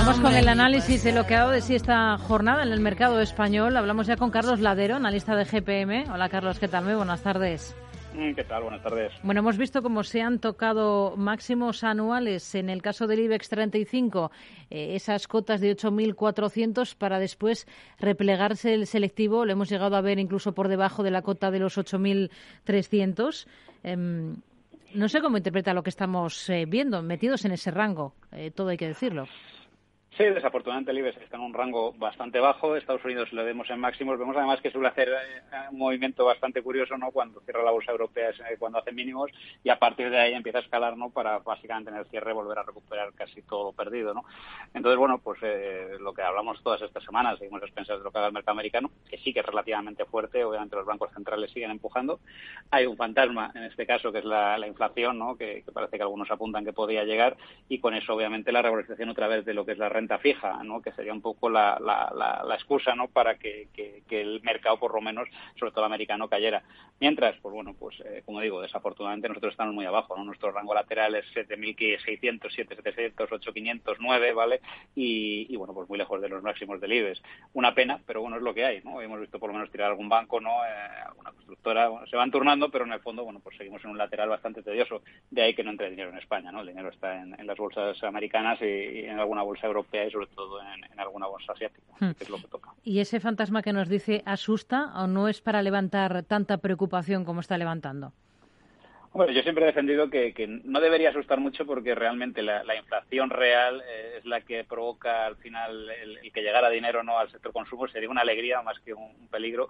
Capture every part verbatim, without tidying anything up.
Vamos con el análisis de lo que ha dado de sí esta jornada en el mercado español. Hablamos ya con Carlos Ladero, analista de G P M. Hola Carlos, ¿qué tal? Muy buenas tardes. ¿Qué tal? Buenas tardes. Bueno, hemos visto cómo se han tocado máximos anuales en el caso del IBEX treinta y cinco, eh, esas cotas de ocho mil cuatrocientos para después replegarse el selectivo. Lo hemos llegado a ver incluso por debajo de la cota de los ocho mil trescientos. Eh, no sé cómo interpreta lo que estamos eh, viendo, metidos en ese rango, eh, todo hay que decirlo. Sí, desafortunadamente el IBEX está en un rango bastante bajo. Estados Unidos lo vemos en máximos. Vemos además que suele hacer un movimiento bastante curioso, ¿no? Cuando cierra la bolsa europea es cuando hace mínimos y a partir de ahí empieza a escalar, ¿no? Para básicamente en el cierre volver a recuperar casi todo lo perdido, ¿no? Entonces, bueno, pues eh, lo que hablamos todas estas semanas, seguimos expensas de lo que haga el mercado americano, que sí que es relativamente fuerte. Obviamente los bancos centrales siguen empujando. Hay un fantasma en este caso que es la, la inflación, ¿no? Que, que parece que algunos apuntan que podría llegar y con eso obviamente la revalorización otra vez de lo que es la renta fija, ¿no? Que sería un poco la, la, la, la excusa, ¿no? Para que, que, que el mercado, por lo menos, sobre todo el americano, cayera. Mientras, pues bueno, pues eh, como digo, desafortunadamente nosotros estamos muy abajo, ¿no? Nuestro rango lateral es siete mil seiscientos, siete mil setecientos, ocho mil quinientos, nueve, ¿vale? Y, y bueno, pues muy lejos de los máximos del IBEX. Una pena, pero bueno, es lo que hay, ¿no? Hemos visto por lo menos tirar algún banco, ¿no? Eh, alguna constructora, bueno, se van turnando, pero en el fondo, bueno, pues seguimos en un lateral bastante tedioso. De ahí que no entre dinero en España, ¿no? El dinero está en, en las bolsas americanas y, y en alguna bolsa europea y sobre todo en, en alguna bolsa asiática, hmm. que es lo que toca. ¿Y ese fantasma que nos dice asusta o no es para levantar tanta preocupación como está levantando? Bueno, yo siempre he defendido que, que no debería asustar mucho porque realmente la, la inflación real eh, es la que provoca al final el, el que llegara dinero no al sector consumo. Sería una alegría más que un, un peligro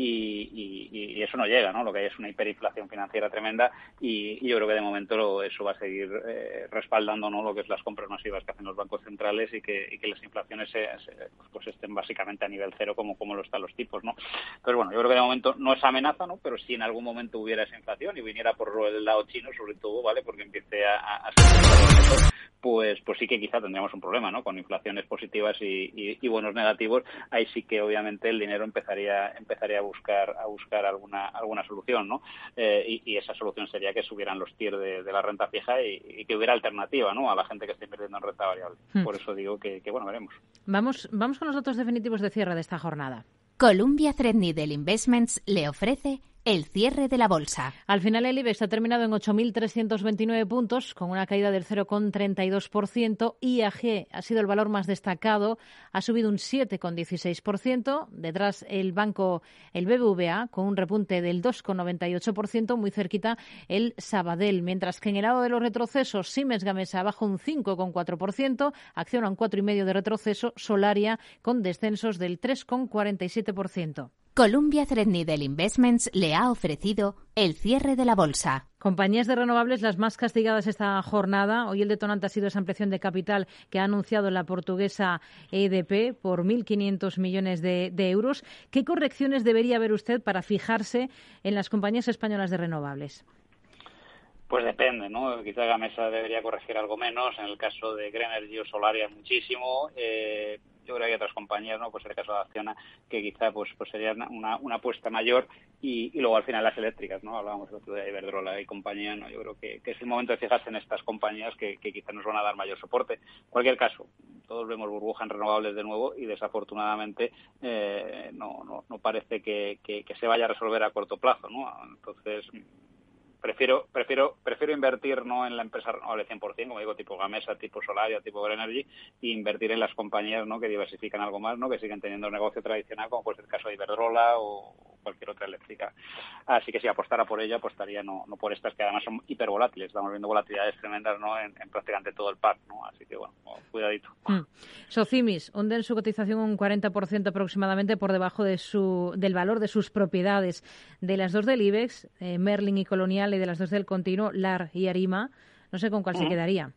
y, y, y eso no llega, ¿no? Lo que hay es una hiperinflación financiera tremenda y, y yo creo que de momento lo, eso va a seguir eh, respaldando, ¿no? Lo que es las compras masivas que hacen los bancos centrales y que, y que las inflaciones se, se, pues, pues estén básicamente a nivel cero como, como lo están los tipos, ¿no? Entonces, bueno, yo creo que de momento no es amenaza, ¿no? Pero si en algún momento hubiera esa inflación y viniera por el lado chino, sobre todo, ¿vale? Porque empiece a, a, a ser pues pues sí que quizá tendríamos un problema, ¿no? Con inflaciones positivas y, y, y bonos negativos, ahí sí que obviamente el dinero empezaría empezaría a buscar a buscar alguna alguna solución, ¿no? Eh, y, y esa solución sería que subieran los tiers de, de la renta fija y, y que hubiera alternativa, ¿no? A la gente que está invirtiendo en renta variable. Hmm. Por eso digo que, que bueno, veremos. Vamos vamos con los datos definitivos de cierre de esta jornada. Columbia Threadneedle Investments le ofrece el cierre de la bolsa. Al final el IBEX ha terminado en ocho mil trescientos veintinueve puntos, con una caída del cero coma treinta y dos por ciento. I A G ha sido el valor más destacado, ha subido un siete coma dieciséis por ciento. Detrás el banco, el B B V A, con un repunte del dos coma noventa y ocho por ciento, muy cerquita el Sabadell. Mientras que en el lado de los retrocesos, Siemens Gamesa baja un cinco coma cuatro por ciento, Acciona un cuatro coma cinco por ciento de retroceso, Solaria con descensos del tres coma cuarenta y siete por ciento. Columbia Threadneedle Investments le ha ofrecido el cierre de la bolsa. Compañías de renovables las más castigadas esta jornada. Hoy el detonante ha sido esa ampliación de capital que ha anunciado la portuguesa E D P por mil quinientos millones de, de euros. ¿Qué correcciones debería ver usted para fijarse en las compañías españolas de renovables? Pues depende, ¿no? Quizá Gamesa debería corregir algo menos. En el caso de Grenergy o Solaria muchísimo. Eh, yo creo que hay otras compañías, ¿no? Pues en el caso de Acciona, que quizá pues, pues sería una, una apuesta mayor y, y luego al final las eléctricas, ¿no? Hablábamos el otro día de Iberdrola y compañía, ¿no? Yo creo que, que es el momento de fijarse en estas compañías que, que quizá nos van a dar mayor soporte. En cualquier caso, todos vemos burbujas en renovables de nuevo y desafortunadamente eh, no, no, no parece que, que, que se vaya a resolver a corto plazo, ¿no? Entonces prefiero prefiero prefiero invertir no en la empresa renovable cien por ciento, como digo, tipo Gamesa, tipo Solaria, tipo Grenergy, e invertir en las compañías, ¿no? Que diversifican algo más, ¿no? Que siguen teniendo un negocio tradicional, como puede ser el caso de Iberdrola o cualquier otra eléctrica. Así que si apostara por ella, apostaría no, no por estas que además son hipervolátiles. Estamos viendo volatilidades tremendas, ¿no? En, en prácticamente todo el pack, ¿no? Así que bueno, cuidadito. Hmm. Socimis hunde en su cotización un cuarenta por ciento aproximadamente por debajo de su del valor de sus propiedades. De las dos del IBEX, eh, Merlin y Colonial, y de las dos del continuo, L A R y Arima, no sé con cuál uh-huh. se quedaría.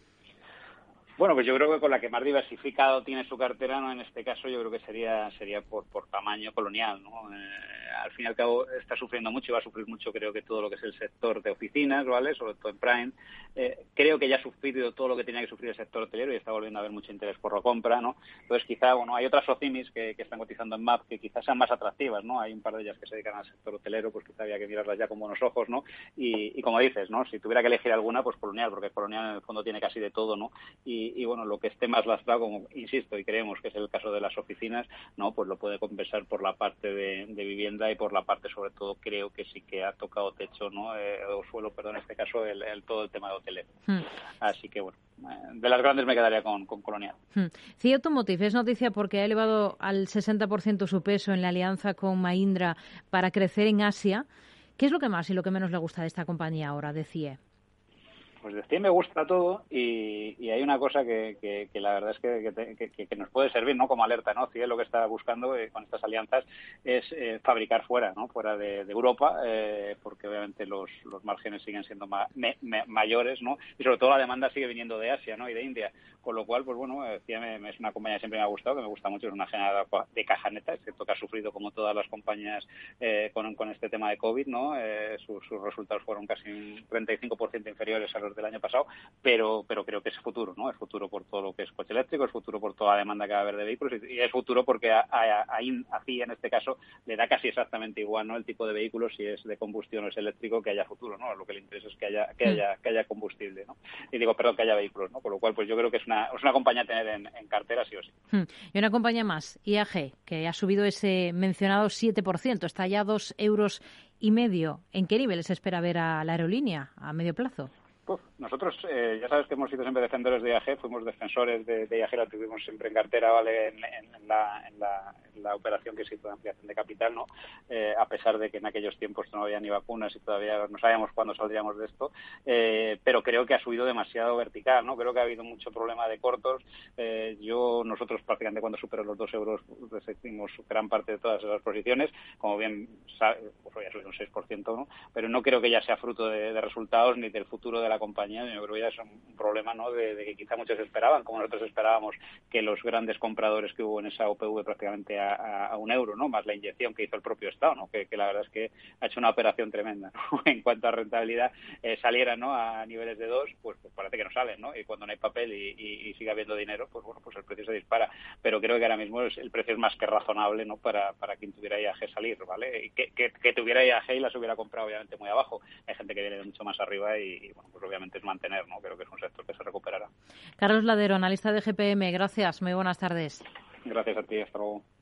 Bueno, pues yo creo que con la que más diversificado tiene su cartera, ¿no? En este caso yo creo que sería sería por, por tamaño Colonial, ¿no? Eh, al fin y al cabo está sufriendo mucho y va a sufrir mucho, creo que todo lo que es el sector de oficinas, ¿vale? Sobre todo en Prime. Eh, creo que ya ha sufrido todo lo que tenía que sufrir el sector hotelero y está volviendo a haber mucho interés por la compra, ¿no? Entonces quizá, bueno, hay otras Socimis que, que están cotizando en M A P que quizás sean más atractivas, ¿no? Hay un par de ellas que se dedican al sector hotelero, pues quizá había que mirarlas ya con buenos ojos, ¿no? Y, y como dices, ¿no? Si tuviera que elegir alguna, pues Colonial, porque Colonial en el fondo tiene casi de todo, ¿no? Y y, y bueno, lo que esté más lastrado, como insisto, y creemos que es el caso de las oficinas, no, pues lo puede compensar por la parte de, de vivienda y por la parte, sobre todo, creo que sí que ha tocado techo, no, eh, o suelo, perdón, en este caso, el, el todo el tema de hoteles. Hmm. Así que bueno, de las grandes me quedaría con, con Colonial. Hmm. C I E Automotive es noticia porque ha elevado al sesenta por ciento su peso en la alianza con Mahindra para crecer en Asia. ¿Qué es lo que más y lo que menos le gusta de esta compañía ahora, de C I E? Pues de C I E me gusta todo y, y hay una cosa que, que, que la verdad es que, que, que, que nos puede servir, ¿no? Como alerta, ¿no? C I E lo que está buscando eh, con estas alianzas es eh, fabricar fuera, ¿no? Fuera de, de Europa, eh, porque obviamente los, los márgenes siguen siendo ma, me, me, mayores, ¿no? Y sobre todo la demanda sigue viniendo de Asia, ¿no? Y de India. Con lo cual, pues bueno, C I E me, me es una compañía que siempre me ha gustado, que me gusta mucho, es una generadora de caja neta, excepto que ha sufrido como todas las compañías eh, con, con este tema de COVID, ¿no? Eh, sus, sus resultados fueron casi un treinta y cinco por ciento inferiores a los del año pasado, pero pero creo que es futuro, ¿no? Es futuro por todo lo que es coche eléctrico, es futuro por toda la demanda que va a haber de vehículos y, y es futuro porque a, a, a, a C I E en este caso le da casi exactamente igual, ¿no? El tipo de vehículo, si es de combustión o es eléctrico, que haya futuro, ¿no? Lo que le interesa es que haya que haya que haya combustible, ¿no? Y digo, perdón, que haya vehículos, ¿no? Con lo cual, pues yo creo que es una es una compañía a tener en, en cartera sí o sí. Y una compañía más, I A G, que ha subido ese mencionado siete por ciento, está ya a dos euros y medio. ¿En qué nivel se espera ver a la aerolínea a medio plazo? Uf, nosotros, eh, ya sabes que hemos sido siempre defensores de I A G, fuimos defensores de, de I A G, la tuvimos siempre en cartera, ¿vale? En, en, en, la, en, la, en la operación que se hizo de ampliación de capital, ¿no? Eh, a pesar de que en aquellos tiempos no había ni vacunas y todavía no sabíamos cuándo saldríamos de esto, eh, pero creo que ha subido demasiado vertical, ¿no? Creo que ha habido mucho problema de cortos. Eh, yo, nosotros prácticamente cuando superó los dos euros resistimos gran parte de todas esas posiciones, como bien sabe, pues hoy ha subido un seis por ciento, ¿no? Pero no creo que ya sea fruto de, de resultados ni del futuro de la compañía. Yo creo que ya es un problema, ¿no? De, de que quizá muchos esperaban, como nosotros esperábamos, que los grandes compradores que hubo en esa O P V prácticamente a, a, a un euro, ¿no? Más la inyección que hizo el propio Estado, ¿no? Que, que la verdad es que ha hecho una operación tremenda, ¿no? En cuanto a rentabilidad, eh, saliera, ¿no? A niveles de dos, pues, pues parece que no salen, ¿no? Y cuando no hay papel y, y, y sigue habiendo dinero, pues bueno, pues el precio se dispara. Pero creo que ahora mismo es, el precio es más que razonable, ¿no? Para, para quien tuviera I A G salir, ¿vale? Y que, que, que tuviera I A G y las hubiera comprado obviamente muy abajo. Hay gente que viene de mucho más arriba y, y bueno, pues obviamente es mantener, ¿no? Creo que es un sector que se recuperará. Carlos Ladero, analista de G P M, gracias, muy buenas tardes. Gracias a ti, hasta luego.